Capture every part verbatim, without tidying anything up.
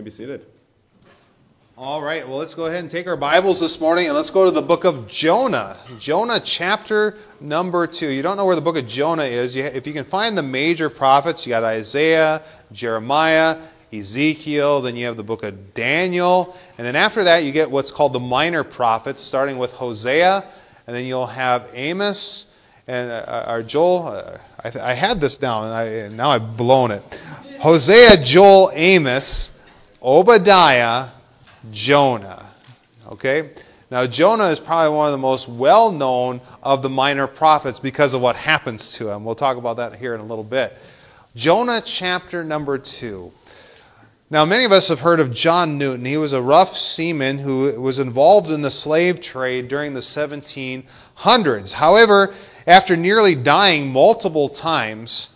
be seated. All right, well, let's go ahead and take our Bibles this morning and let's go to the book of Jonah. Jonah chapter number two. You don't know where the book of Jonah is. You, if you can find the major prophets, you got Isaiah, Jeremiah, Ezekiel, then you have the book of Daniel, and then after that you get what's called the minor prophets, starting with Hosea, and then you'll have Amos, and uh, or Joel. Uh, I, th- I had this down, and, I, and now I've blown it. Hosea, Joel, Amos, Obadiah, Jonah. Okay? Now, Jonah is probably one of the most well-known of the minor prophets because of what happens to him. We'll talk about that here in a little bit. Jonah chapter number two. Now, many of us have heard of John Newton. He was a rough seaman who was involved in the slave trade during the seventeen hundreds. However, after nearly dying multiple times,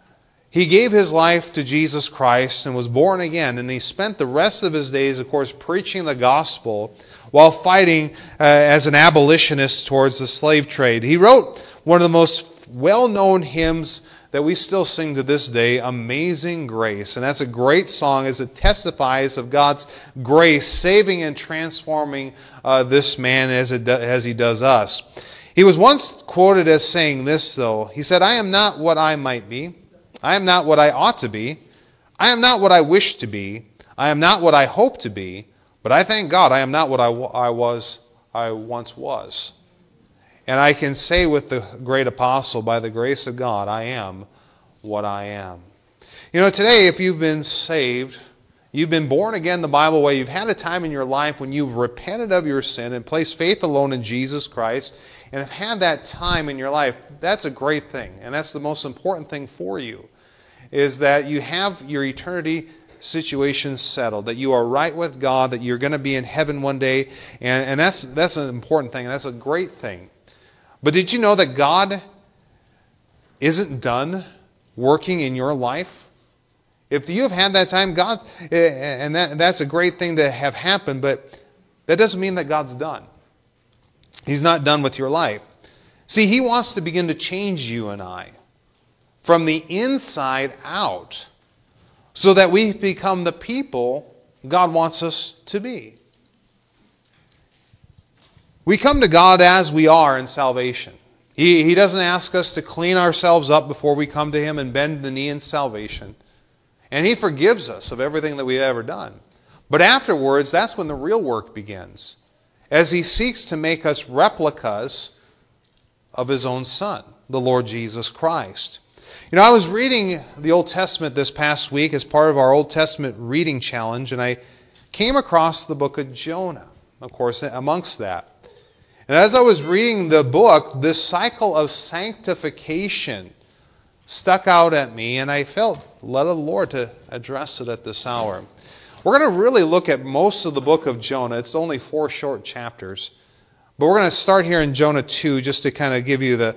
he gave his life to Jesus Christ and was born again, and he spent the rest of his days, of course, preaching the gospel while fighting uh, as an abolitionist towards the slave trade. He wrote one of the most well-known hymns that we still sing to this day, Amazing Grace. And that's a great song as it testifies of God's grace saving and transforming uh, this man as, it do, as he does us. He was once quoted as saying this, though. He said, "I am not what I might be. I am not what I ought to be. I am not what I wish to be. I am not what I hope to be. But I thank God I am not what I, I was, I once was. And I can say with the great apostle, by the grace of God, I am what I am." You know, today, if you've been saved, you've been born again the Bible way, you've had a time in your life when you've repented of your sin and placed faith alone in Jesus Christ, and have had that time in your life, that's a great thing. And that's the most important thing for you, is that you have your eternity situation settled, that you are right with God, that you're going to be in heaven one day, and, and that's that's an important thing. That's a great thing. But did you know that God isn't done working in your life? If you have had that time, God, and that, that's a great thing to have happen, but that doesn't mean that God's done. He's not done with your life. See, He wants to begin to change you and I from the inside out so that we become the people God wants us to be. We come to God as we are in salvation. He, he doesn't ask us to clean ourselves up before we come to Him and bend the knee in salvation. And He forgives us of everything that we've ever done. But afterwards, that's when the real work begins, as He seeks to make us replicas of His own Son, the Lord Jesus Christ. You know, I was reading the Old Testament this past week as part of our Old Testament reading challenge, and I came across the book of Jonah, of course, amongst that. And as I was reading the book, this cycle of sanctification stuck out at me, and I felt led of the Lord to address it at this hour. We're going to really look at most of the book of Jonah. It's only four short chapters. But we're going to start here in Jonah two just to kind of give you the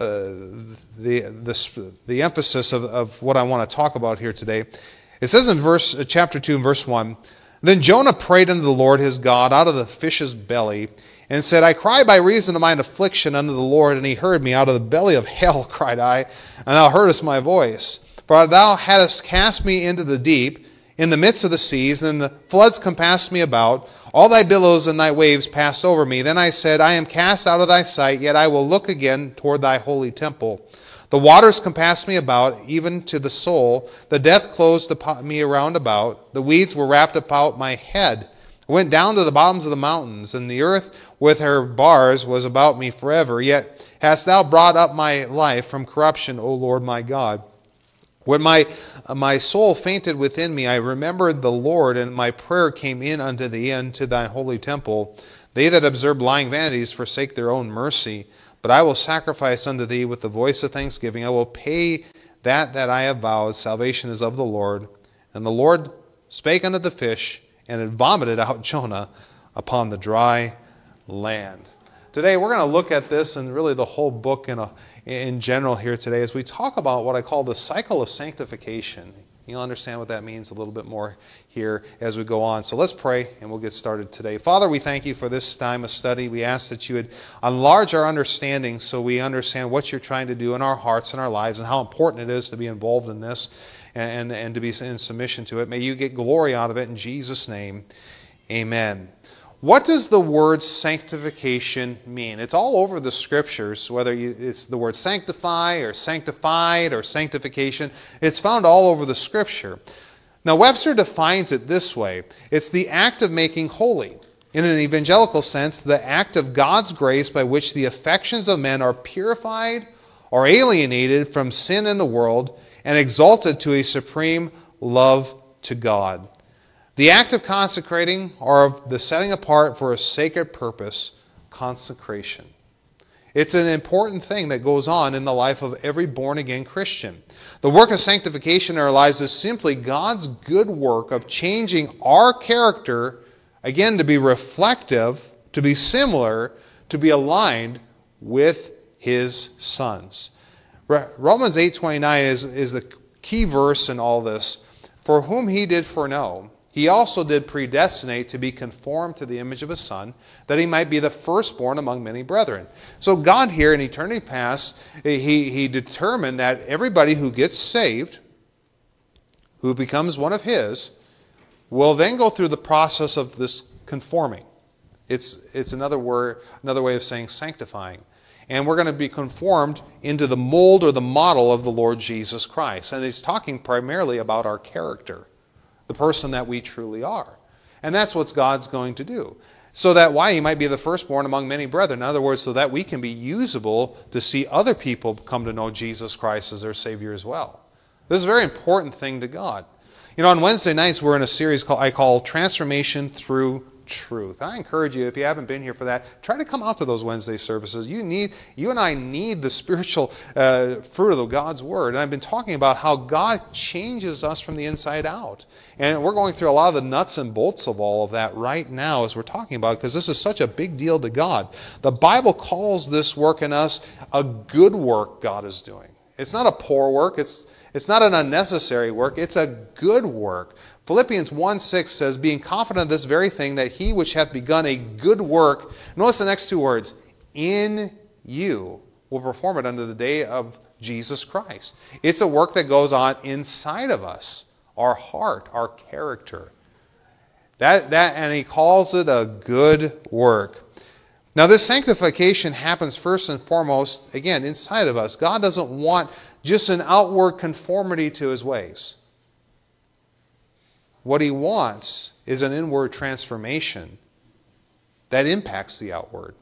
uh, the, the the emphasis of, of what I want to talk about here today. It says in verse uh, chapter two and verse one, "Then Jonah prayed unto the Lord his God out of the fish's belly, and said, I cry by reason of mine affliction unto the Lord, and He heard me. Out of the belly of hell cried I, and Thou heardest my voice. For Thou hadst cast me into the deep, in the midst of the seas, and the floods compassed me about. All Thy billows and Thy waves passed over me. Then I said, I am cast out of Thy sight, yet I will look again toward Thy holy temple. The waters compassed me about, even to the soul. The death closed upon me around about. The weeds were wrapped about my head. I went down to the bottoms of the mountains, and the earth with her bars was about me forever. Yet hast Thou brought up my life from corruption, O Lord my God. When my my soul fainted within me, I remembered the Lord, and my prayer came in unto Thee, unto Thy holy temple. They that observe lying vanities forsake their own mercy. But I will sacrifice unto Thee with the voice of thanksgiving. I will pay that that I have vowed. Salvation is of the Lord. And the Lord spake unto the fish, and it vomited out Jonah upon the dry land." Today we're going to look at this and really the whole book in a, in general here today as we talk about what I call the cycle of sanctification. You'll understand what that means a little bit more here as we go on. So let's pray and we'll get started today. Father, we thank You for this time of study. We ask that You would enlarge our understanding so we understand what You're trying to do in our hearts and our lives and how important it is to be involved in this. and, and, and to be in submission to it. May you get glory out of it in Jesus' name. Amen. What does the word sanctification mean? It's all over the Scriptures, whether you, it's the word sanctify or sanctified or sanctification. It's found all over the Scripture. Now, Webster defines it this way. It's the act of making holy. In an evangelical sense, the act of God's grace by which the affections of men are purified or alienated from sin in the world and exalted to a supreme love to God. The act of consecrating or of the setting apart for a sacred purpose, consecration. It's an important thing that goes on in the life of every born-again Christian. The work of sanctification in our lives is simply God's good work of changing our character, again, to be reflective, to be similar, to be aligned with His Son's. Romans eight twenty-nine is, is the key verse in all this. For whom He did foreknow, He also did predestinate to be conformed to the image of His Son, that He might be the firstborn among many brethren. So God here in eternity past, He, he determined that everybody who gets saved, who becomes one of His, will then go through the process of this conforming. It's, it's another word, another way of saying sanctifying. And we're going to be conformed into the mold or the model of the Lord Jesus Christ. And He's talking primarily about our character, the person that we truly are. And that's what God's going to do. So that why He might be the firstborn among many brethren. In other words, so that we can be usable to see other people come to know Jesus Christ as their Savior as well. This is a very important thing to God. You know, on Wednesday nights we're in a series called I call Transformation Through Truth. And I encourage you, if you haven't been here for that, try to come out to those Wednesday services. You need, you and I need the spiritual uh, fruit of God's Word. And I've been talking about how God changes us from the inside out. And we're going through a lot of the nuts and bolts of all of that right now as we're talking about it, because this is such a big deal to God. The Bible calls this work in us a good work God is doing. It's not a poor work. It's It's not an unnecessary work. It's a good work. Philippians one six says, being confident of this very thing, that He which hath begun a good work, notice the next two words, in you, will perform it unto the day of Jesus Christ. It's a work that goes on inside of us, our heart, our character. That that and He calls it a good work. Now, this sanctification happens first and foremost, again, inside of us. God doesn't want just an outward conformity to His ways. What He wants is an inward transformation that impacts the outward.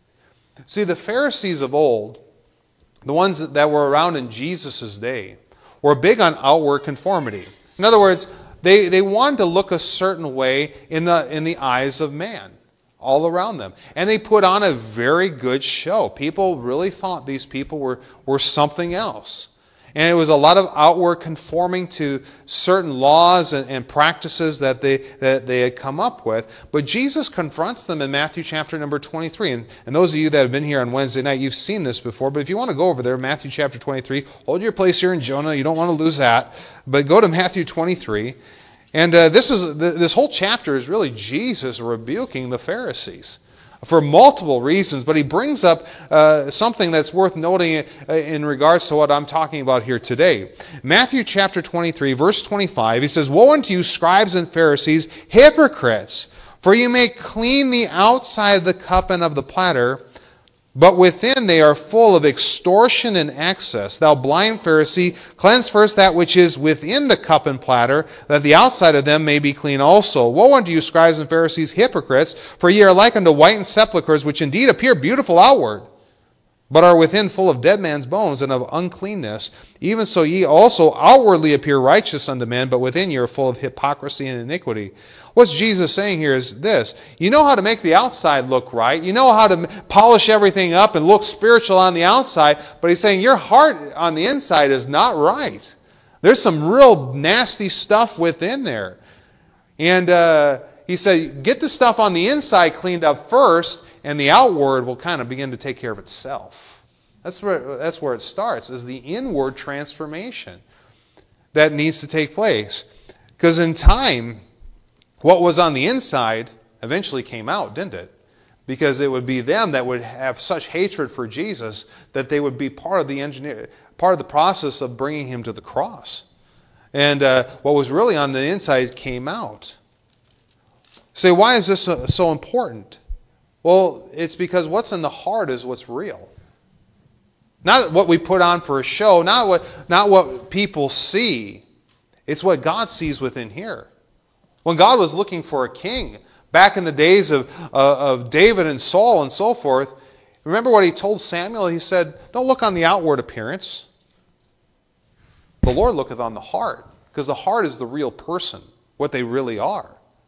See, the Pharisees of old, the ones that were around in Jesus' day, were big on outward conformity. In other words, they, they wanted to look a certain way in the in the eyes of man, all around them. And they put on a very good show. People really thought these people were, were something else. And it was a lot of outward conforming to certain laws and, and practices that they that they had come up with. But Jesus confronts them in Matthew chapter number twenty-three. And, and those of you that have been here on Wednesday night, you've seen this before. But if you want to go over there, Matthew chapter twenty-three, hold your place here in Jonah. You don't want to lose that. But go to Matthew twenty-three. And uh, this is this whole chapter is really Jesus rebuking the Pharisees for multiple reasons, but He brings up uh, something that's worth noting in regards to what I'm talking about here today. Matthew chapter twenty-three, verse twenty-five, He says, "Woe unto you, scribes and Pharisees, hypocrites! For you may clean the outside of the cup and of the platter, but within they are full of extortion and excess. Thou blind Pharisee, cleanse first that which is within the cup and platter, that the outside of them may be clean also. Woe unto you, scribes and Pharisees, hypocrites! For ye are like unto whitened sepulchres, which indeed appear beautiful outward, but are within full of dead man's bones and of uncleanness. Even so ye also outwardly appear righteous unto men, but within ye are full of hypocrisy and iniquity." What's Jesus saying here is this. You know how to make the outside look right. You know how to polish everything up and look spiritual on the outside. But He's saying your heart on the inside is not right. There's some real nasty stuff within there. And uh, He said, get the stuff on the inside cleaned up first, and the outward will kind of begin to take care of itself. That's where, that's where it starts, is the inward transformation that needs to take place. Because in time, what was on the inside eventually came out, didn't it? Because it would be them that would have such hatred for Jesus that they would be part of the engineer, part of the process of bringing Him to the cross. And uh, what was really on the inside came out. Say, why is this so, so important? Well, it's because what's in the heart is what's real. Not what we put on for a show, not what not what people see. It's what God sees within here. When God was looking for a king, back in the days of, uh, of David and Saul and so forth, remember what he told Samuel? He said, don't look on the outward appearance. The Lord looketh on the heart, because the heart is the real person, what they really are.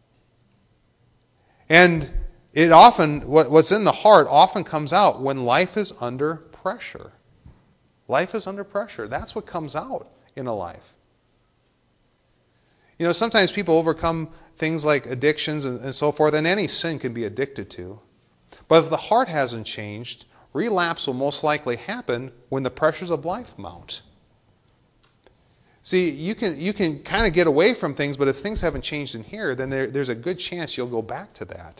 And it often, what, what's in the heart often comes out when life is under pressure. Life is under pressure. That's what comes out in a life. You know, sometimes people overcome things like addictions and, and so forth, and any sin can be addicted to. But if the heart hasn't changed, relapse will most likely happen when the pressures of life mount. See, you can you can kind of get away from things, but if things haven't changed in here, then there, there's a good chance you'll go back to that.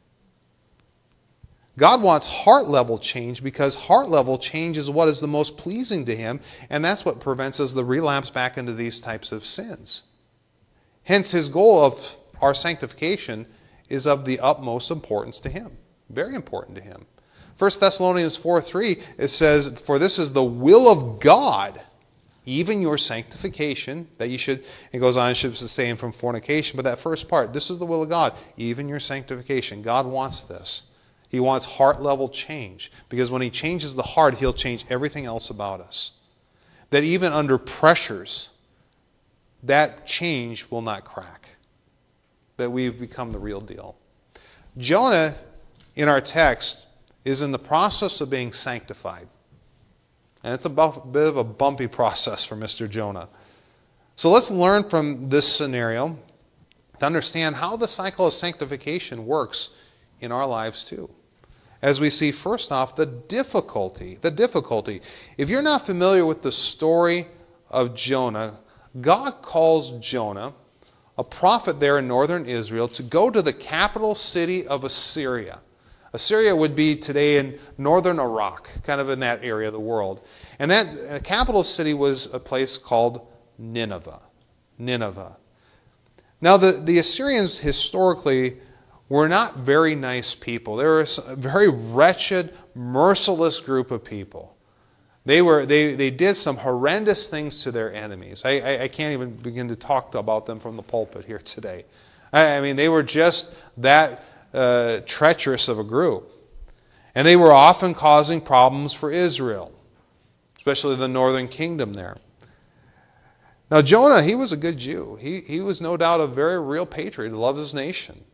God wants heart level change because heart level change is what is the most pleasing to Him, and that's what prevents us the relapse back into these types of sins. Hence, His goal of our sanctification is of the utmost importance to Him. Very important to Him. First Thessalonians four three, it says, for this is the will of God, even your sanctification, that you should, it goes on, should abstain from fornication, but that first part, this is the will of God, even your sanctification. God wants this. He wants heart-level change, because when He changes the heart, He'll change everything else about us. That even under pressures, that change will not crack. That we've become the real deal. Jonah, in our text, is in the process of being sanctified. And it's a bit of a bumpy process for Mister Jonah. So let's learn from this scenario to understand how the cycle of sanctification works in our lives too. As we see, first off, the difficulty. The difficulty. If you're not familiar with the story of Jonah, God calls Jonah, a prophet there in northern Israel, to go to the capital city of Assyria. Assyria would be today in northern Iraq, kind of in that area of the world. And that uh, capital city was a place called Nineveh. Nineveh. Now, the, the Assyrians historically were not very nice people. They were a very wretched, merciless group of people. They were they, they did some horrendous things to their enemies. I, I, I can't even begin to talk about them from the pulpit here today. I, I mean, they were just that uh, treacherous of a group. And they were often causing problems for Israel, especially the northern kingdom there. Now, Jonah, he was a good Jew. He, he was no doubt a very real patriot. He loved his nation.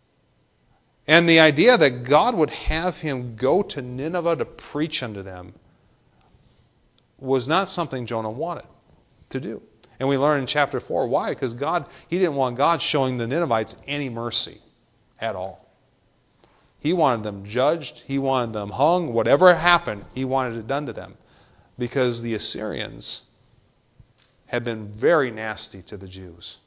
And the idea that God would have him go to Nineveh to preach unto them was not something Jonah wanted to do. And we learn in chapter four why. Because God, he didn't want God showing the Ninevites any mercy at all. He wanted them judged. He wanted them hung. Whatever happened, he wanted it done to them. Because the Assyrians had been very nasty to the Jews.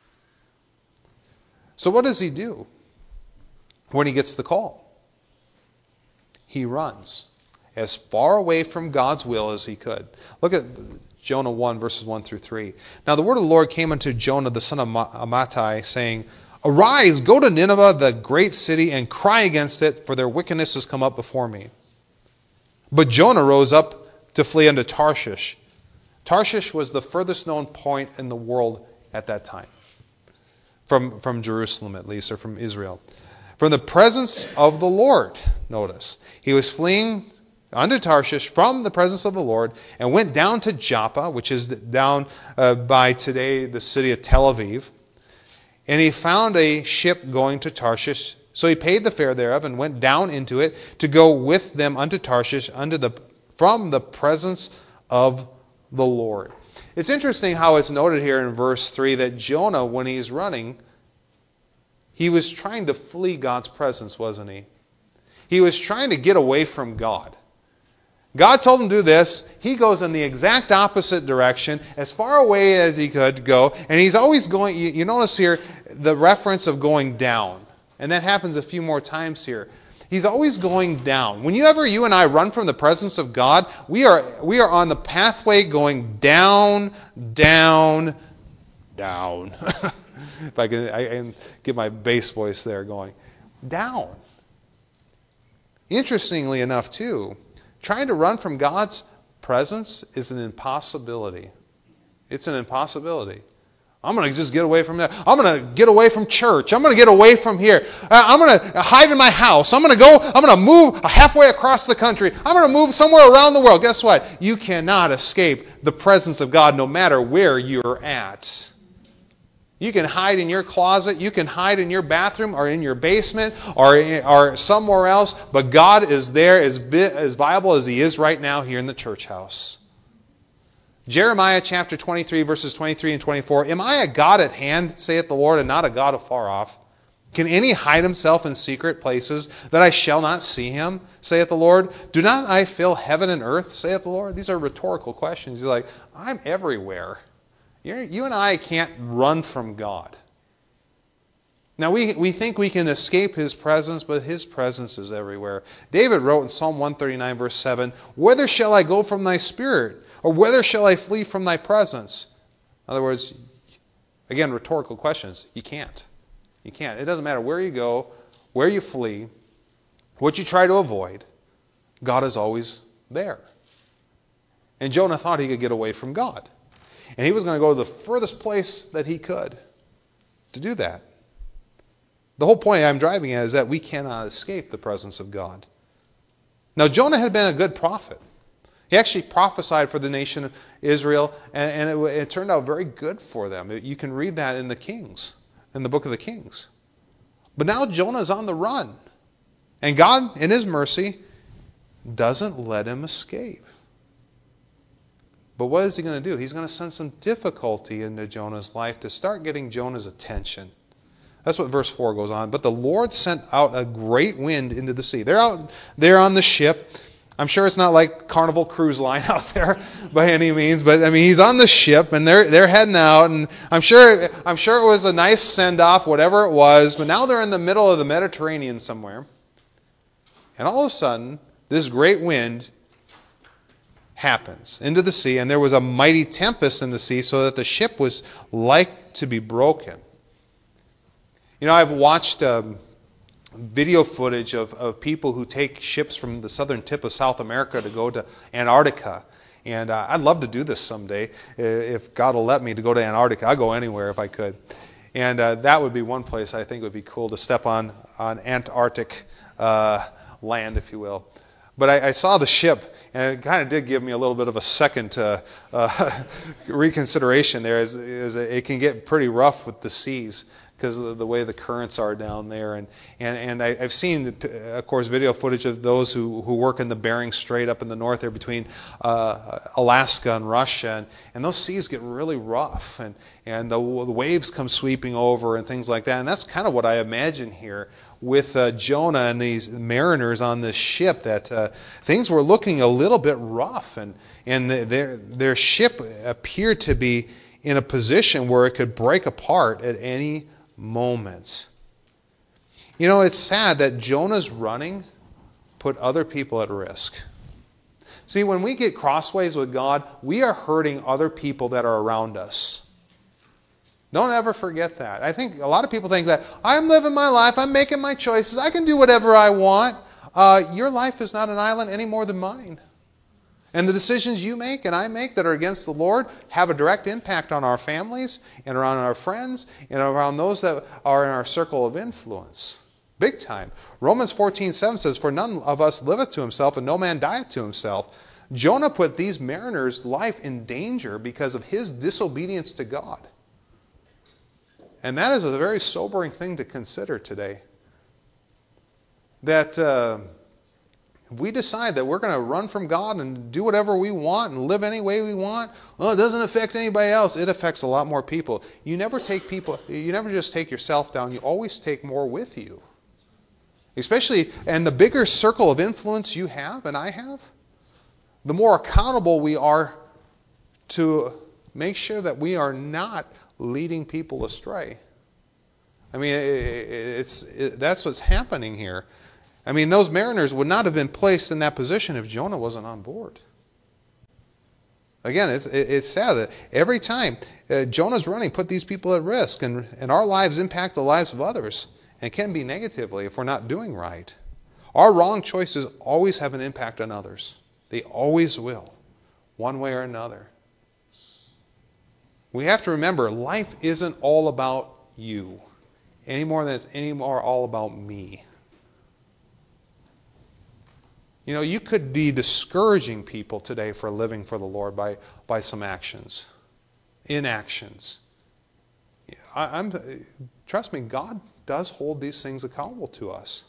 So what does he do when he gets the call? He runs as far away from God's will as he could. Look at Jonah one, verses one through three. Now the word of the Lord came unto Jonah, the son of Amittai, saying, Arise, go to Nineveh, the great city, and cry against it, for their wickedness has come up before me. But Jonah rose up to flee unto Tarshish. Tarshish was the furthest known point in the world at that time. From, from Jerusalem, at least, or from Israel. From the presence of the Lord, notice. He was fleeing unto Tarshish from the presence of the Lord and went down to Joppa, which is down uh, by today the city of Tel Aviv. And he found a ship going to Tarshish. So he paid the fare thereof and went down into it to go with them unto Tarshish unto the, from the presence of the Lord. It's interesting how it's noted here in verse three that Jonah, when he's running, he was trying to flee God's presence, wasn't he? He was trying to get away from God. God told him to do this. He goes in the exact opposite direction, as far away as he could go. And he's always going, you, you notice here the reference of going down. And that happens a few more times here. He's always going down. Whenever you and I run from the presence of God, we are we are on the pathway going down, down, down. If I can, I can get my bass voice there going. Down. Interestingly enough, too, trying to run from God's presence is an impossibility. It's an impossibility. I'm going to just get away from that. I'm going to get away from church. I'm going to get away from here. I'm going to hide in my house. I'm going to go, I'm going to move halfway across the country. I'm going to move somewhere around the world. Guess what? You cannot escape the presence of God no matter where you're at. You can hide in your closet. You can hide in your bathroom or in your basement or, or somewhere else. But God is there as, as viable as He is right now here in the church house. Jeremiah chapter twenty-three, verses twenty-three and twenty-four. Am I a God at hand, saith the Lord, and not a God afar off? Can any hide himself in secret places, that I shall not see him, saith the Lord? Do not I fill heaven and earth, saith the Lord? These are rhetorical questions. He's like, I'm everywhere. You're, you and I can't run from God. Now, we, we think we can escape His presence, but His presence is everywhere. David wrote in Psalm one thirty-nine, verse seven, Whither shall I go from thy spirit? Or whither shall I flee from thy presence? In other words, again, rhetorical questions. You can't. You can't. It doesn't matter where you go, where you flee, what you try to avoid. God is always there. And Jonah thought he could get away from God. And he was going to go to the furthest place that he could to do that. The whole point I'm driving at is that we cannot escape the presence of God. Now, Jonah had been a good prophet. He actually prophesied for the nation of Israel, and, and it, it turned out very good for them. You can read that in the Kings, in the book of the Kings. But now Jonah's on the run. And God, in His mercy, doesn't let him escape. But what is He going to do? He's going to send some difficulty into Jonah's life to start getting Jonah's attention. That's what verse four goes on. But the Lord sent out a great wind into the sea. They're out there on the ship. I'm sure it's not like Carnival Cruise Line out there by any means, but I mean he's on the ship and they're they're heading out, and I'm sure I'm sure it was a nice send off, whatever it was. But now they're in the middle of the Mediterranean somewhere, and all of a sudden this great wind happens into the sea, and there was a mighty tempest in the sea, so that the ship was like to be broken. You know, I've watched um, video footage of, of people who take ships from the southern tip of South America to go to Antarctica. And uh, I'd love to do this someday. If God will let me to go to Antarctica, I'd go anywhere if I could. And uh, that would be one place I think would be cool to step on, on Antarctic uh, land, if you will. But I, I saw the ship, and it kind of did give me a little bit of a second to, uh, reconsideration there, as, as it can get pretty rough with the seas, because of the way the currents are down there. And and, and I, I've seen, of course, video footage of those who, who work in the Bering Strait up in the north there between uh, Alaska and Russia. And, and those seas get really rough, and, and the, the waves come sweeping over and things like that. And that's kind of what I imagine here with uh, Jonah and these mariners on this ship, that uh, things were looking a little bit rough, and, and their, their ship appeared to be in a position where it could break apart at any moments. You know, it's sad that Jonah's running put other people at risk. See, when we get crossways with God, we are hurting other people that are around us. Don't ever forget that. I think a lot of people think that I'm living my life, I'm making my choices, I can do whatever I want. Uh, your life is not an island any more than mine. And the decisions you make and I make that are against the Lord have a direct impact on our families and around our friends and around those that are in our circle of influence. Big time. Romans fourteen seven says, For none of us liveth to himself, and no man dieth to himself. Jonah put these mariners' life in danger because of his disobedience to God. And that is a very sobering thing to consider today. That uh, if we decide that we're going to run from God and do whatever we want and live any way we want, well, it doesn't affect anybody else. It affects a lot more people. You never take people, you never just take yourself down. You always take more with you. Especially, and the bigger circle of influence you have and I have, the more accountable we are to make sure that we are not leading people astray. I mean, it's it, that's what's happening here. I mean, those mariners would not have been placed in that position if Jonah wasn't on board. Again, it's it's sad that every time uh, Jonah's running put these people at risk, and, and our lives impact the lives of others, and can be negatively if we're not doing right. Our wrong choices always have an impact on others. They always will, one way or another. We have to remember, life isn't all about you, any more than it's any more all about me. You know, you could be discouraging people today for living for the Lord by, by some actions, inactions. I, I'm, trust me, God does hold these things accountable to us.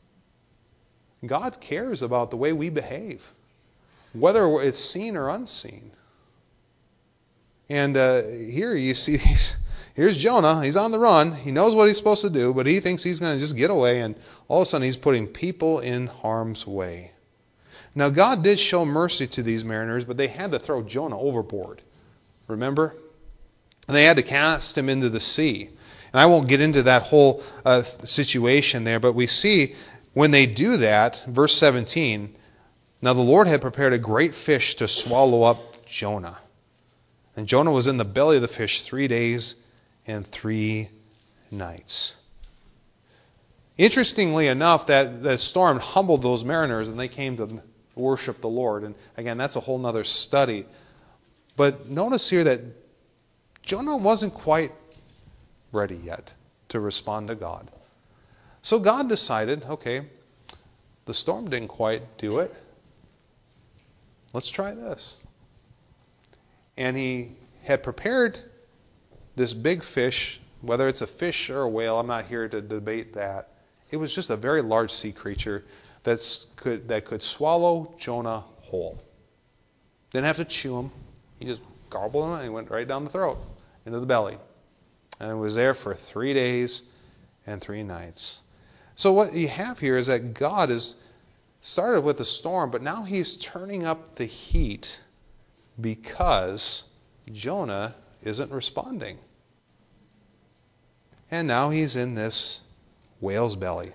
God cares about the way we behave, whether it's seen or unseen. And uh, here you see these. Here's Jonah. He's on the run. He knows what he's supposed to do, but he thinks he's going to just get away, and all of a sudden he's putting people in harm's way. Now, God did show mercy to these mariners, but they had to throw Jonah overboard. Remember? And they had to cast him into the sea. And I won't get into that whole uh, situation there, but we see when they do that, verse seventeen, now the Lord had prepared a great fish to swallow up Jonah. And Jonah was in the belly of the fish three days and three nights. Interestingly enough, that, that storm humbled those mariners, and they came to worship the Lord. And again, that's a whole other study. But notice here that Jonah wasn't quite ready yet to respond to God. So God decided, okay, the storm didn't quite do it. Let's try this. And he had prepared this big fish, whether it's a fish or a whale, I'm not here to debate that. It was just a very large sea creature that's could, that could swallow Jonah whole. Didn't have to chew him. He just gobbled him and he went right down the throat, into the belly. And it was there for three days and three nights. So what you have here is that God has started with the storm, but now he's turning up the heat because Jonah isn't responding. And now he's in this whale's belly.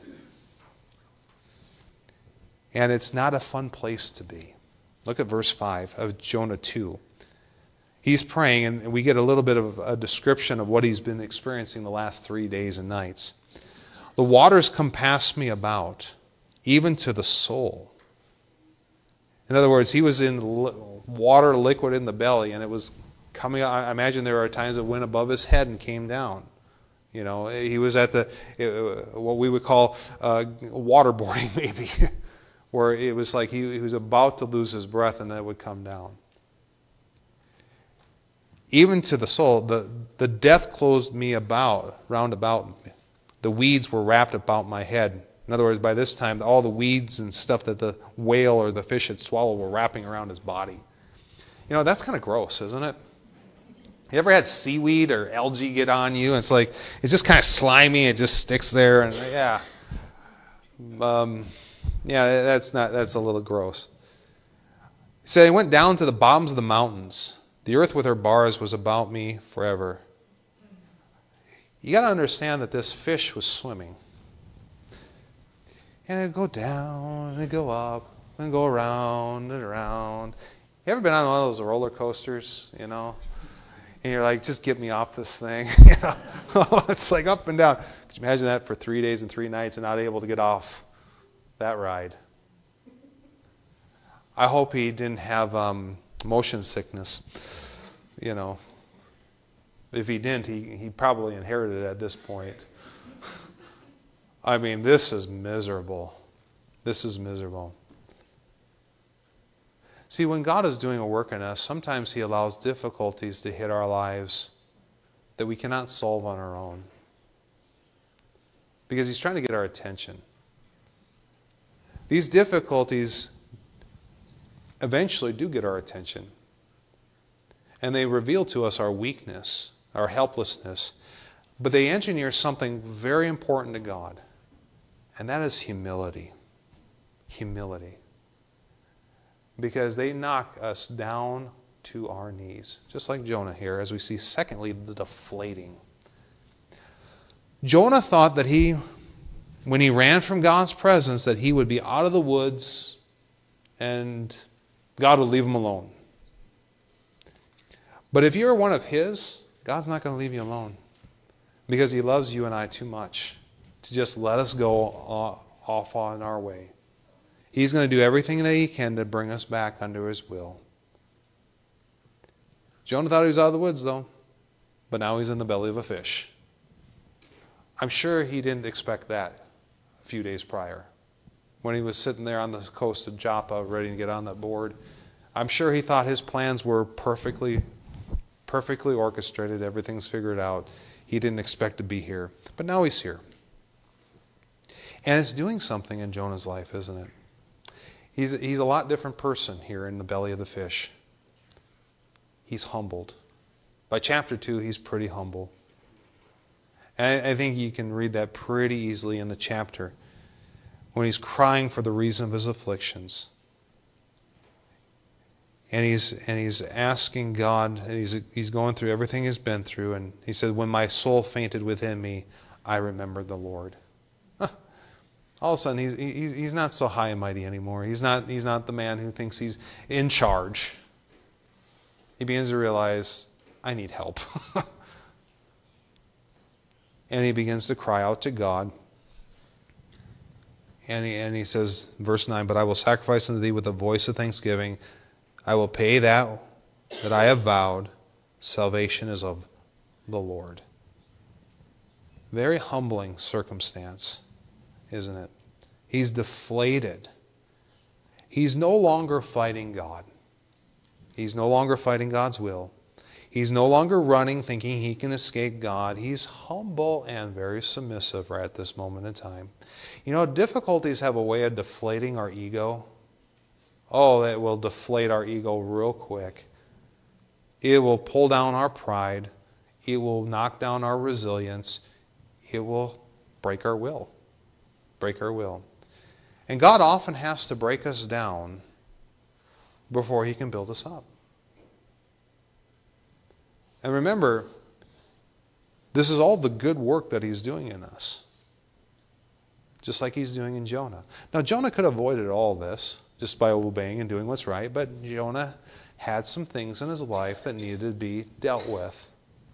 And it's not a fun place to be. Look at verse five of Jonah two. He's praying, and we get a little bit of a description of what he's been experiencing the last three days and nights. The waters compass me about, even to the soul. In other words, he was in water liquid in the belly, and it was coming out. I imagine there are times it went above his head and came down. You know, he was at the uh, what we would call uh, waterboarding, maybe, where it was like he, he was about to lose his breath, and then it would come down. Even to the soul, the, the death closed me about, round about me. The weeds were wrapped about my head. In other words, by this time, all the weeds and stuff that the whale or the fish had swallowed were wrapping around his body. You know, that's kind of gross, isn't it? You ever had seaweed or algae get on you? It's like, it's just kind of slimy. It just sticks there. And yeah. Um, yeah, that's not, that's a little gross. He said, I went down to the bottoms of the mountains. The earth with her bars was about me forever. You got to understand that this fish was swimming. And it'd go down, and it'd go up, and go around and around. You ever been on one of those roller coasters, you know? And you're like, just get me off this thing. you know? It's like up and down. Could you imagine that for three days and three nights and not able to get off that ride? I hope he didn't have um, motion sickness. You know, if he didn't, he, he probably inherited it at this point. I mean, this is miserable. This is miserable. See, when God is doing a work in us, sometimes he allows difficulties to hit our lives that we cannot solve on our own. Because he's trying to get our attention. These difficulties eventually do get our attention. And they reveal to us our weakness, our helplessness. But they engineer something very important to God. And that is humility. Humility. Because they knock us down to our knees. Just like Jonah here, as we see, secondly, the deflating. Jonah thought that he, when he ran from God's presence, that he would be out of the woods and God would leave him alone. But if you're one of His, God's not going to leave you alone. Because He loves you and I too much to just let us go off on our way. He's going to do everything that He can to bring us back under His will. Jonah thought he was out of the woods, though. But now he's in the belly of a fish. I'm sure he didn't expect that a few days prior. When he was sitting there on the coast of Joppa ready to get on that board, I'm sure he thought his plans were perfectly, perfectly orchestrated. Everything's figured out. He didn't expect to be here. But now he's here. And it's doing something in Jonah's life, isn't it? He's, he's a lot different person here in the belly of the fish. He's humbled. By chapter two, he's pretty humble. And I, I think you can read that pretty easily in the chapter when he's crying for the reason of his afflictions. And he's and he's asking God, and he's he's going through everything he's been through, and he said, "When my soul fainted within me, I remembered the Lord." Huh. All of a sudden, he's he's he's not so high and mighty anymore. He's not he's not the man who thinks he's in charge. He begins to realize, I need help. And he begins to cry out to God. And he, and he says, verse nine, "But I will sacrifice unto thee with a voice of thanksgiving. I will pay that that I have vowed. Salvation is of the Lord." Very humbling circumstance, isn't it? He's deflated. He's no longer fighting God. He's no longer fighting God's will. He's no longer running thinking he can escape God. He's humble and very submissive right at this moment in time. You know, difficulties have a way of deflating our ego. Oh, it will deflate our ego real quick. It will pull down our pride. It will knock down our resilience. It will break our will. Break our will. And God often has to break us down before He can build us up. And remember, this is all the good work that He's doing in us. Just like He's doing in Jonah. Now, Jonah could have avoided all this just by obeying and doing what's right, but Jonah had some things in his life that needed to be dealt with.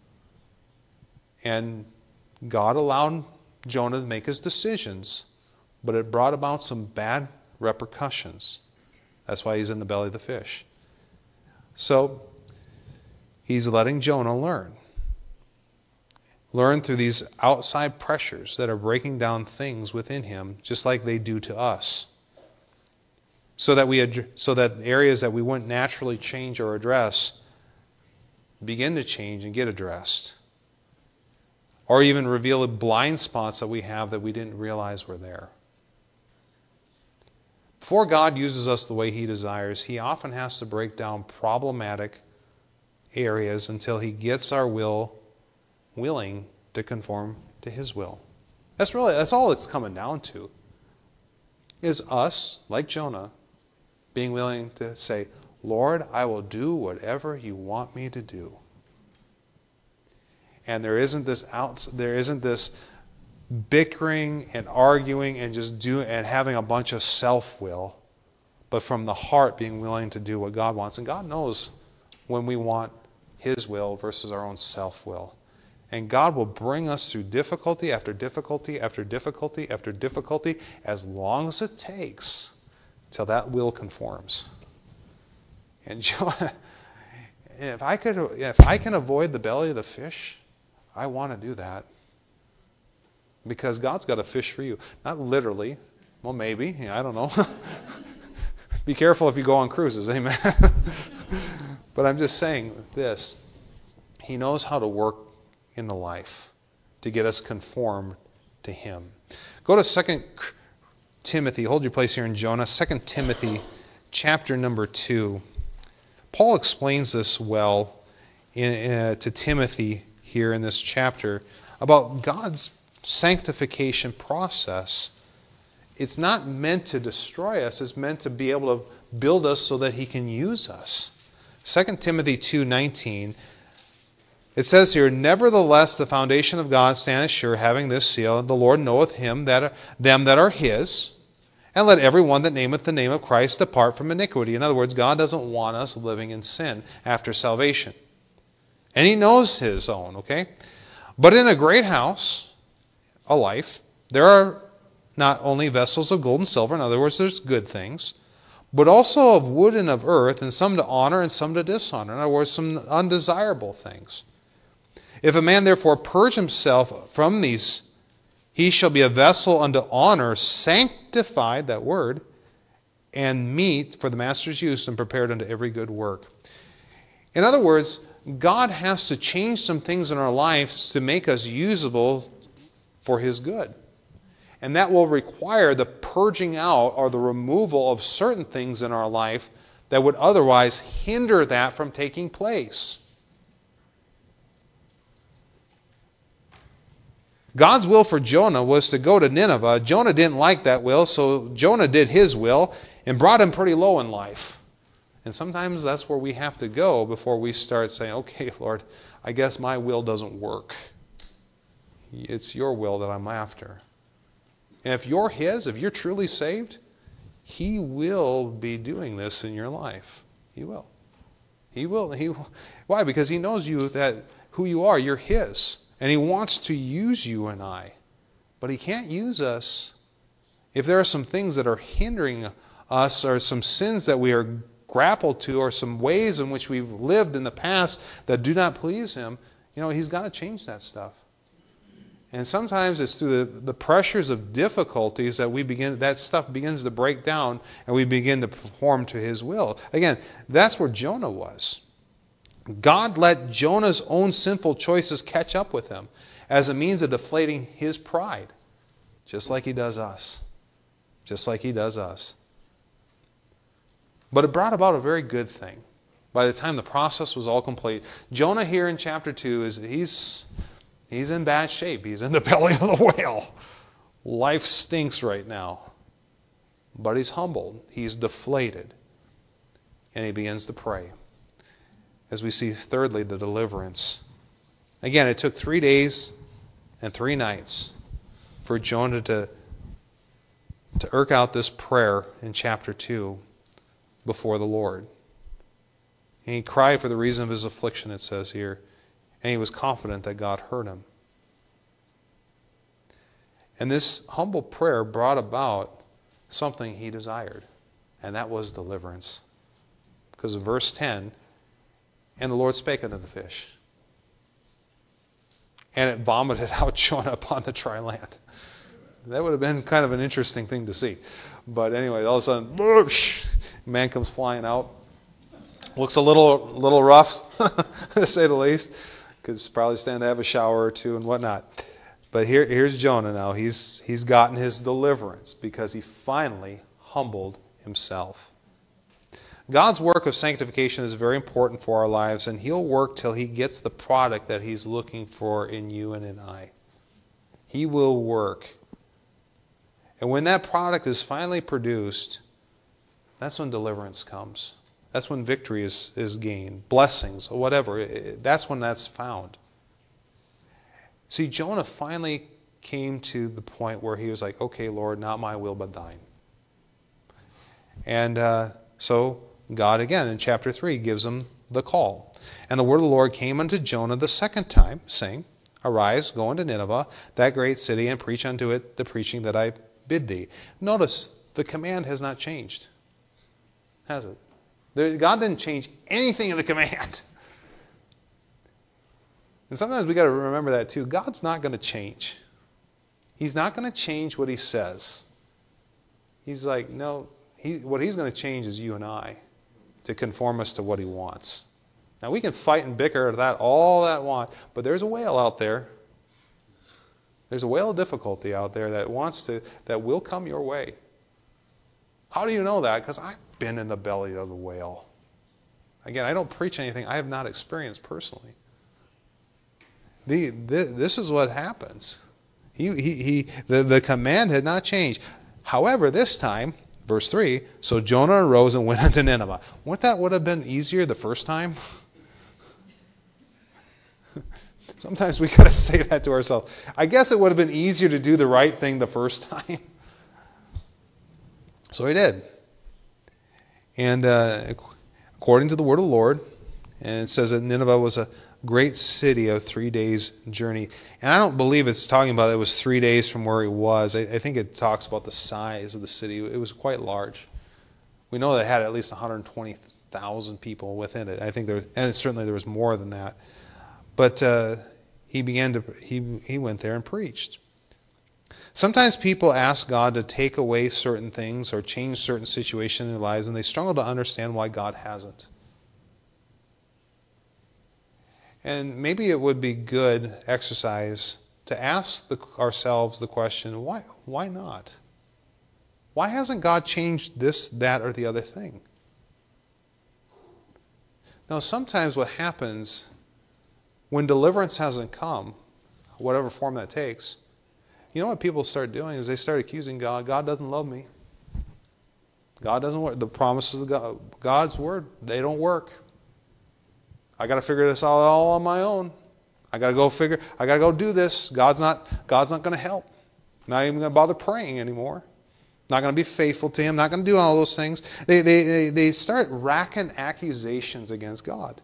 And God allowed Jonah to make his decisions, but it brought about some bad repercussions. That's why he's in the belly of the fish. So, He's letting Jonah learn. Learn through these outside pressures that are breaking down things within him, just like they do to us. So that we, so that areas that we wouldn't naturally change or address begin to change and get addressed. Or even reveal blind spots that we have that we didn't realize were there. Before God uses us the way He desires, He often has to break down problematic areas until He gets our will willing to conform to His will. That's really, that's all it's coming down to. Is us, like Jonah, being willing to say, "Lord, I will do whatever You want me to do." And there isn't this out, there isn't this bickering and arguing and just do and having a bunch of self-will, but from the heart being willing to do what God wants. And God knows when we want His will versus our own self-will. And God will bring us through difficulty after difficulty after difficulty after difficulty as long as it takes till that will conforms. And if I could, if I can avoid the belly of the fish, I want to do that. Because God's got a fish for you. Not literally. Well, maybe. Yeah, I don't know. Be careful if you go on cruises. Amen. But I'm just saying this. He knows how to work in the life to get us conformed to Him. Go to Second Timothy. Hold your place here in Jonah. Second Timothy chapter number two. Paul explains this well in, uh, to Timothy here in this chapter about God's sanctification process. It's not meant to destroy us. It's meant to be able to build us so that He can use us. Second Timothy two nineteen, it says here, "Nevertheless, the foundation of God standeth sure, having this seal, the Lord knoweth him that are, them that are His, and let every one that nameth the name of Christ depart from iniquity." In other words, God doesn't want us living in sin after salvation. And he knows his own, okay? But in a great house, a life, there are not only vessels of gold and silver, in other words, there's good things, but also of wood and of earth, and some to honor and some to dishonor. In other words, some undesirable things. If a man therefore purge himself from these, he shall be a vessel unto honor, sanctified, that word, and meet for the master's use, and prepared unto every good work. In other words, God has to change some things in our lives to make us usable for His good. And that will require the purging out or the removal of certain things in our life that would otherwise hinder that from taking place. God's will for Jonah was to go to Nineveh. Jonah didn't like that will, so Jonah did his will and brought him pretty low in life. And sometimes that's where we have to go before we start saying, okay, Lord, I guess my will doesn't work. It's your will that I'm after. And if you're His, if you're truly saved, He will be doing this in your life. He will. He will. He will. Why? Because He knows you, that who you are, you're His. And He wants to use you and I. But He can't use us if there are some things that are hindering us, or some sins that we are grappled to, or some ways in which we've lived in the past that do not please Him. You know, He's got to change that stuff. And sometimes it's through the, the pressures of difficulties that we begin, that stuff begins to break down, and we begin to perform to His will. Again, that's where Jonah was. God let Jonah's own sinful choices catch up with him as a means of deflating his pride, just like He does us. Just like He does us. But it brought about a very good thing. By the time the process was all complete, Jonah here in chapter two, is he's he's in bad shape. He's in the belly of the whale. Life stinks right now. But he's humbled. He's deflated. And he begins to pray. As we see, thirdly, the deliverance. Again, it took three days and three nights for Jonah to, to irk out this prayer in chapter two before the Lord. And he cried for the reason of his affliction, it says here. And he was confident that God heard him. And this humble prayer brought about something he desired. And that was deliverance. Because in verse ten, and the Lord spake unto the fish, and it vomited out Jonah upon the dry land. That would have been kind of an interesting thing to see. But anyway, all of a sudden, whoosh, man comes flying out. Looks a little little rough, to say the least. Could probably stand to have a shower or two and whatnot. But here, here's Jonah now. He's he's gotten his deliverance because he finally humbled himself. God's work of sanctification is very important for our lives, and He'll work till He gets the product that He's looking for in you and in I. He will work. And when that product is finally produced, that's when deliverance comes. That's when victory is, is gained. Blessings, or whatever. That's when that's found. See, Jonah finally came to the point where he was like, okay, Lord, not my will but thine. And uh, so God again in chapter three gives him the call. And the word of the Lord came unto Jonah the second time, saying, Arise, go unto Nineveh, that great city, and preach unto it the preaching that I bid thee. Notice, the command has not changed. Has it? There, God didn't change anything in the command. And sometimes we got to remember that too. God's not going to change. He's not going to change what He says. He's like, no, he, what He's going to change is you and I, to conform us to what He wants. Now we can fight and bicker at that all that want, but there's a whale out there. There's a whale of difficulty out there that wants to, that will come your way. How do you know that? Because I've been in the belly of the whale. Again, I don't preach anything I have not experienced personally. The, the, this is what happens. He, he, he, the, the command had not changed. However, this time, verse three, so Jonah arose and went unto Nineveh. Wouldn't that would have been easier the first time? Sometimes we got to say that to ourselves. I guess it would have been easier to do the right thing the first time. So he did. And uh, according to the word of the Lord, and it says that Nineveh was a, great city of three days' journey. And I don't believe it's talking about it was three days from where he was. I, I think it talks about the size of the city. It was quite large. We know that it had at least one hundred twenty thousand people within it. I think there, and certainly there was more than that. But uh, he began to he he went there and preached. Sometimes people ask God to take away certain things or change certain situations in their lives, and they struggle to understand why God hasn't. And maybe it would be good exercise to ask the, ourselves the question, why why not? Why hasn't God changed this, that, or the other thing? Now, sometimes what happens when deliverance hasn't come, whatever form that takes, you know what people start doing is they start accusing God. God doesn't love me. God doesn't work. The promises of God, God's word, they don't work. I got to figure this out all on my own. I got to go figure. I got to go do this. God's not. God's not going to help. Not even going to bother praying anymore. Not going to be faithful to Him. Not going to do all those things. They they they, they start racking accusations against God.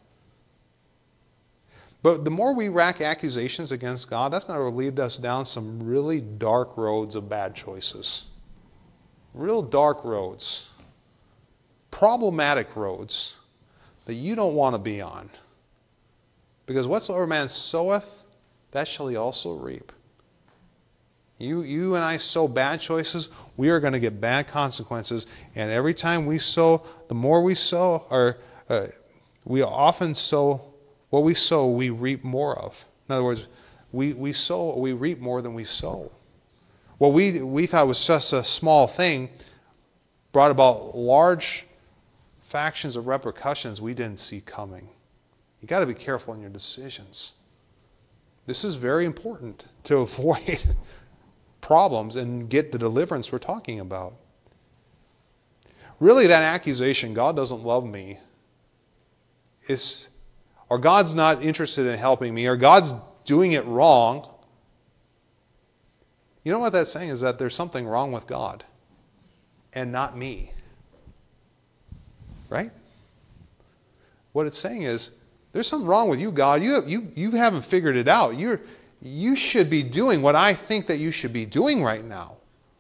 But the more we rack accusations against God, that's going to lead us down some really dark roads of bad choices. Real dark roads. Problematic roads that you don't want to be on. Because whatsoever man soweth, that shall he also reap. You, you and I sow bad choices, we are going to get bad consequences. And every time we sow, the more we sow, or uh, we often sow, what we sow, we reap more of. In other words, we, we sow, we reap more than we sow. What we, we thought was just a small thing brought about large factions of repercussions we didn't see coming. You've got to be careful in your decisions. This is very important to avoid problems and get the deliverance we're talking about. Really, that accusation, God doesn't love me, is, or God's not interested in helping me, or God's doing it wrong. You know what that's saying is that there's something wrong with God and not me. Right? What it's saying is, there's something wrong with you, God. You you you haven't figured it out. You're you should be doing what I think that you should be doing right now.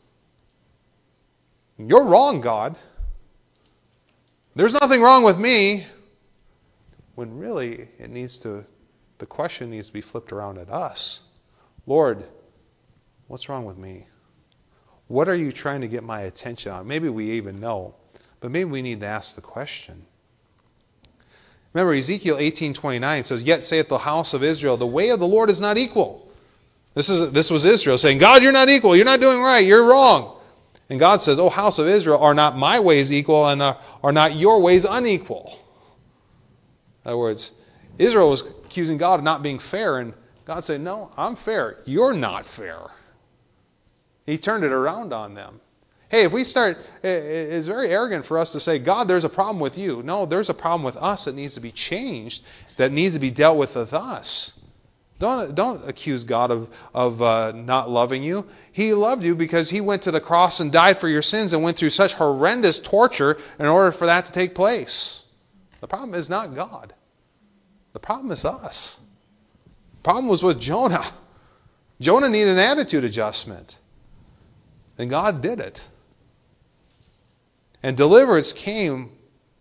You're wrong, God. There's nothing wrong with me. When really it needs to, the question needs to be flipped around at us. Lord, what's wrong with me? What are you trying to get my attention on? Maybe we even know, but maybe we need to ask the question. Remember, Ezekiel eighteen twenty-nine says, "Yet saith the house of Israel, the way of the Lord is not equal." This is this was Israel saying, God, you're not equal. You're not doing right. You're wrong. And God says, "O house of Israel, are not my ways equal, and are, are not your ways unequal?" In other words, Israel was accusing God of not being fair, and God said, "No, I'm fair. You're not fair." He turned it around on them. Hey, if we start, it's very arrogant for us to say, God, there's a problem with you. No, there's a problem with us that needs to be changed, that needs to be dealt with with us. Don't, don't accuse God of, of uh, not loving you. He loved you because He went to the cross and died for your sins and went through such horrendous torture in order for that to take place. The problem is not God. The problem is us. The problem was with Jonah. Jonah needed an attitude adjustment. And God did it. And deliverance came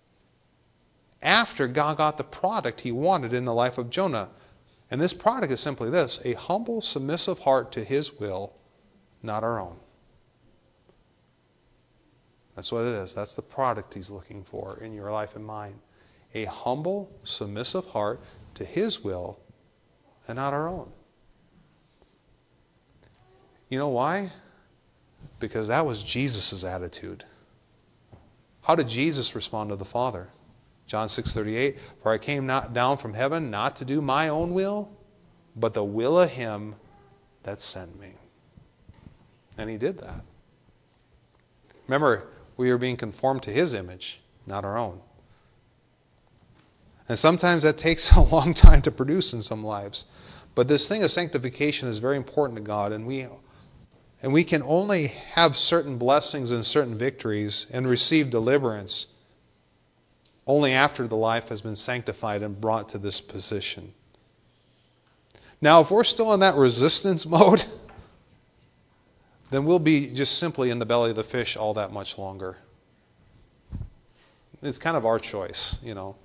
after God got the product He wanted in the life of Jonah. And this product is simply this: a humble, submissive heart to His will, not our own. That's what it is. That's the product He's looking for in your life and mine. A humble, submissive heart to His will and not our own. You know why? Because that was Jesus' attitude. How did Jesus respond to the Father? John six thirty-eight, "For I came not down from heaven not to do my own will, but the will of Him that sent me." And He did that. Remember, we are being conformed to His image, not our own. And sometimes that takes a long time to produce in some lives. But this thing of sanctification is very important to God, and we and we can only have certain blessings and certain victories and receive deliverance only after the life has been sanctified and brought to this position. Now, if we're still in that resistance mode, then we'll be just simply in the belly of the fish all that much longer. It's kind of our choice, you know.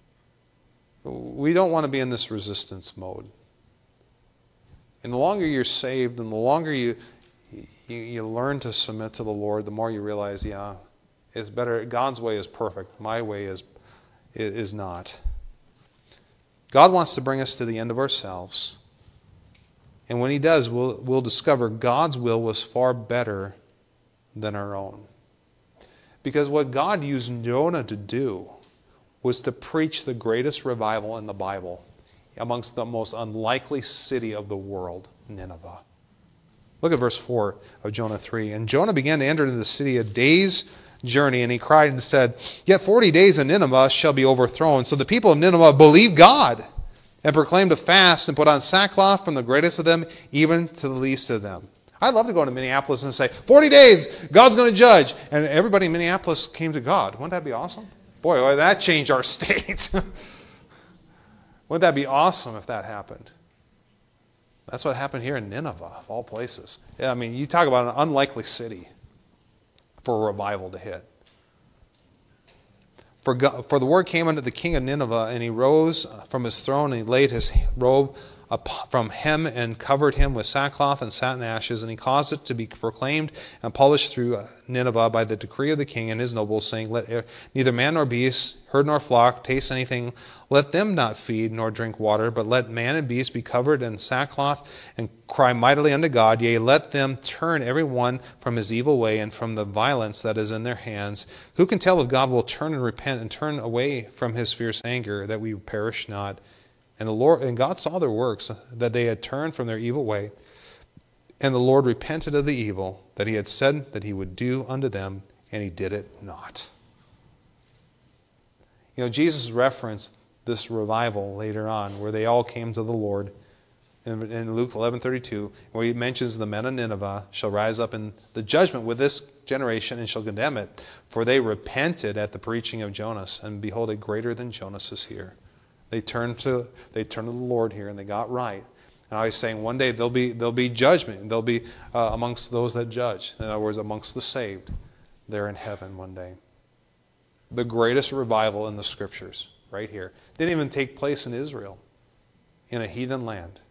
We don't want to be in this resistance mode. And the longer you're saved and the longer you, you you learn to submit to the Lord, the more you realize, yeah, it's better. God's way is perfect. My way is is not. God wants to bring us to the end of ourselves. And when he does, we'll, we'll discover God's will was far better than our own. Because what God used Jonah to do was to preach the greatest revival in the Bible amongst the most unlikely city of the world, Nineveh. Look at verse four of Jonah three. And Jonah began to enter into the city a day's journey, and he cried and said, Yet forty days and Nineveh shall be overthrown. So the people of Nineveh believed God and proclaimed a fast and put on sackcloth from the greatest of them even to the least of them. I'd love to go to Minneapolis and say, forty days, God's going to judge. And everybody in Minneapolis came to God. Wouldn't that be awesome? Boy, well, that changed our state. Wouldn't that be awesome if that happened? That's what happened here in Nineveh, of all places. Yeah, I mean, you talk about an unlikely city for a revival to hit. For, God, for the word came unto the king of Nineveh, and he rose from his throne, and he laid his robe up from him and covered him with sackcloth and satin ashes, and he caused it to be proclaimed and published through Nineveh by the decree of the king and his nobles, saying, Let neither man nor beast, herd nor flock, taste anything. Let them not feed nor drink water, but let man and beast be covered in sackcloth and cry mightily unto God. Yea, let them turn every one from his evil way and from the violence that is in their hands. Who can tell if God will turn and repent and turn away from his fierce anger, that we perish not? And the Lord and God saw their works, that they had turned from their evil way. And the Lord repented of the evil that he had said that he would do unto them, and he did it not. You know, Jesus referenced this revival later on, where they all came to the Lord. In, in Luke eleven thirty-two, where he mentions the men of Nineveh shall rise up in the judgment with this generation and shall condemn it. For they repented at the preaching of Jonas, and behold, a greater than Jonas is here. They turned to they turned to the Lord here, and they got right. And I was saying one day there'll be there'll be judgment. There'll be uh, amongst those that judge. In other words, amongst the saved, there in heaven one day. The greatest revival in the Scriptures, right here, didn't even take place in Israel, in a heathen land.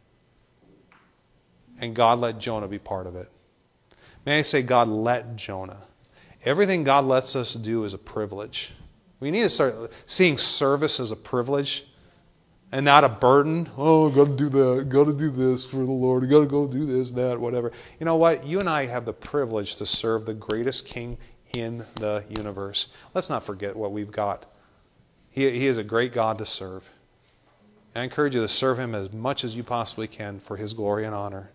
And God let Jonah be part of it. May I say, God let Jonah. Everything God lets us do is a privilege. We need to start seeing service as a privilege and not a burden. Oh, got to do that, got to do this for the Lord, got to go do this, that, whatever. You know what? You and I have the privilege to serve the greatest King in the universe. Let's not forget what we've got. He, he is a great God to serve. I encourage you to serve Him as much as you possibly can for His glory and honor.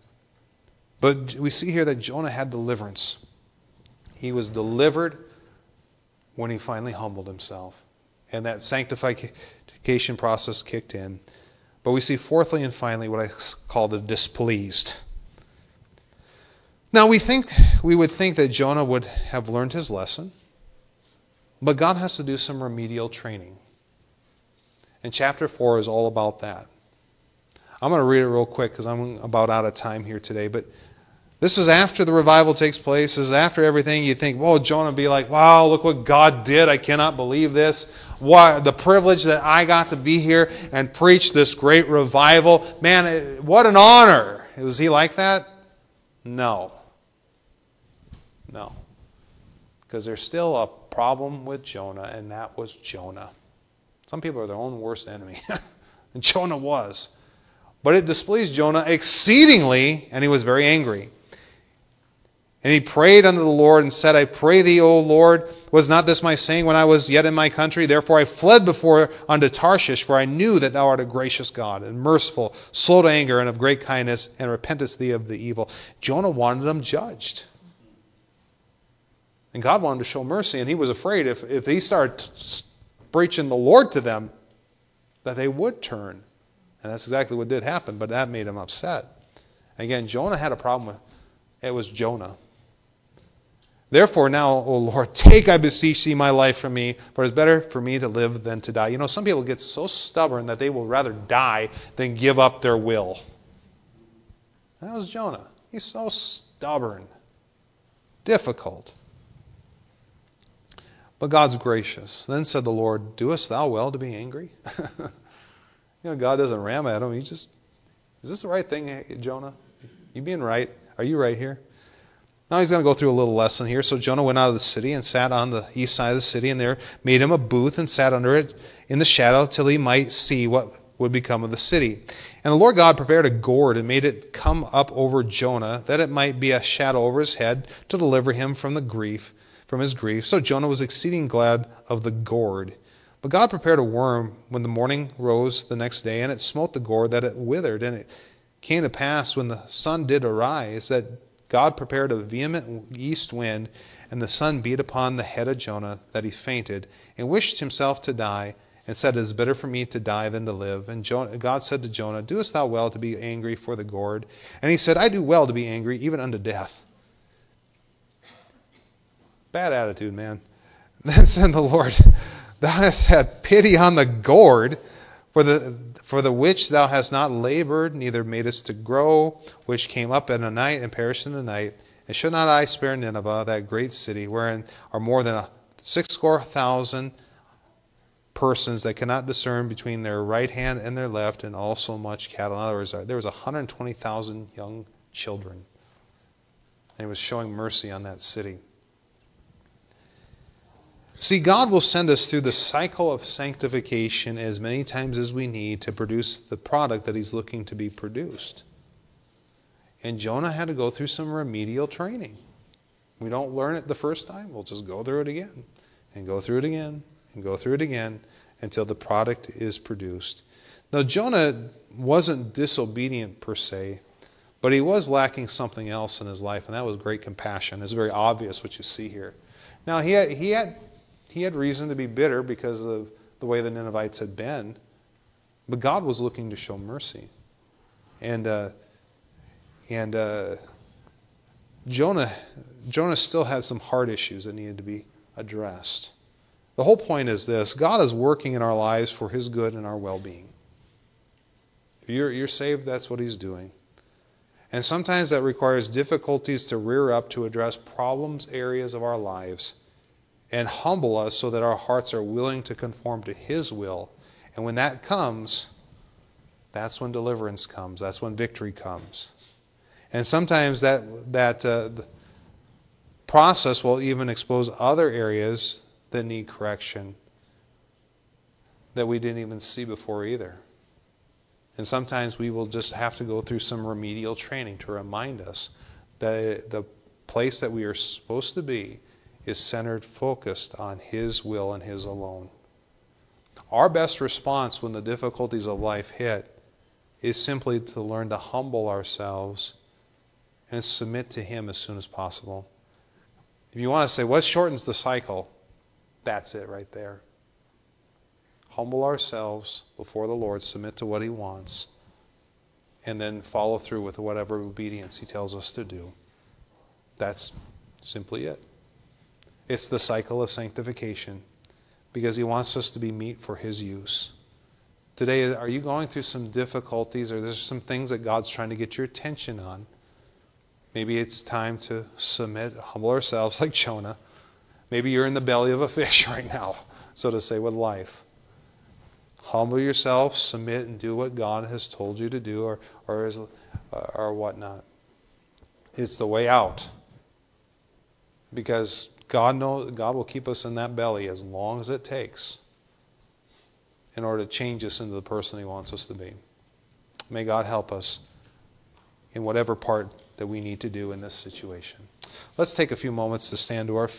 But we see here that Jonah had deliverance. He was delivered when he finally humbled himself. And that sanctification process kicked in. But we see fourthly and finally what I call the displeased. Now we think we would think that Jonah would have learned his lesson. But God has to do some remedial training. And chapter four is all about that. I'm going to read it real quick because I'm about out of time here today. But this is after the revival takes place. This is after everything. You think, well, Jonah would be like, wow, look what God did. I cannot believe this. Why, the privilege that I got to be here and preach this great revival. Man, what an honor. Was he like that? No. No. Because there's still a problem with Jonah, and that was Jonah. Some people are their own worst enemy. And Jonah was. But it displeased Jonah exceedingly, and he was very angry. And he prayed unto the Lord and said, I pray thee, O Lord, was not this my saying when I was yet in my country? Therefore I fled before unto Tarshish, for I knew that thou art a gracious God, and merciful, slow to anger, and of great kindness, and repentest thee of the evil. Jonah wanted them judged. And God wanted to show mercy, and he was afraid if, if he started preaching the Lord to them, that they would turn. And that's exactly what did happen, but that made him upset. Again, Jonah had a problem with it. Was Jonah. Therefore now, O Lord, take, I beseech thee, my life from me, for it is better for me to live than to die. You know, some people get so stubborn that they will rather die than give up their will. That was Jonah. He's so stubborn. Difficult. But God's gracious. Then said the Lord, doest thou well to be angry? You know, God doesn't ram at him. He just, is this the right thing, Jonah? You being right? Are you right here? Now he's going to go through a little lesson here. So Jonah went out of the city and sat on the east side of the city, and there made him a booth and sat under it in the shadow till he might see what would become of the city. And the Lord God prepared a gourd and made it come up over Jonah, that it might be a shadow over his head to deliver him from the grief, from his grief. So Jonah was exceeding glad of the gourd. But God prepared a worm when the morning rose the next day, and it smote the gourd that it withered. And it came to pass when the sun did arise that God prepared a vehement east wind, and the sun beat upon the head of Jonah, that he fainted, and wished himself to die, and said, it is better for me to die than to live. And Jonah, God said to Jonah, doest thou well to be angry for the gourd? And he said, I do well to be angry, even unto death. Bad attitude, man. Then said the Lord, thou hast had pity on the gourd, for the for the which thou hast not labored, neither madest to grow, which came up in a night and perished in a night. And should not I spare Nineveh, that great city, wherein are more than a sixscore thousand persons that cannot discern between their right hand and their left, and also much cattle? In other words, there was one hundred twenty thousand young children. And he was showing mercy on that city. See, God will send us through the cycle of sanctification as many times as we need to produce the product that he's looking to be produced. And Jonah had to go through some remedial training. We don't learn it the first time. We'll just go through it again and go through it again and go through it again until the product is produced. Now, Jonah wasn't disobedient per se, but he was lacking something else in his life, and that was great compassion. It's very obvious what you see here. Now, he had, he had He had reason to be bitter because of the way the Ninevites had been. But God was looking to show mercy. And uh, and uh, Jonah, Jonah still had some heart issues that needed to be addressed. The whole point is this. God is working in our lives for his good and our well-being. If you're, you're saved, that's what he's doing. And sometimes that requires difficulties to rear up to address problems, areas of our lives, and humble us so that our hearts are willing to conform to his will. And when that comes, that's when deliverance comes. That's when victory comes. And sometimes that that uh, process will even expose other areas that need correction that we didn't even see before either. And sometimes we will just have to go through some remedial training to remind us that the place that we are supposed to be is centered, focused on his will and his alone. Our best response when the difficulties of life hit is simply to learn to humble ourselves and submit to him as soon as possible. If you want to say, what shortens the cycle? That's it right there. Humble ourselves before the Lord, submit to what he wants, and then follow through with whatever obedience he tells us to do. That's simply it. It's the cycle of sanctification because he wants us to be meat for his use. Today, are you going through some difficulties, or there's some things that God's trying to get your attention on? Maybe it's time to submit, humble ourselves like Jonah. Maybe you're in the belly of a fish right now, so to say, with life. Humble yourself, submit, and do what God has told you to do, or or, is, or whatnot. It's the way out. Because God knows, God will keep us in that belly as long as it takes in order to change us into the person he wants us to be. May God help us in whatever part that we need to do in this situation. Let's take a few moments to stand to our feet.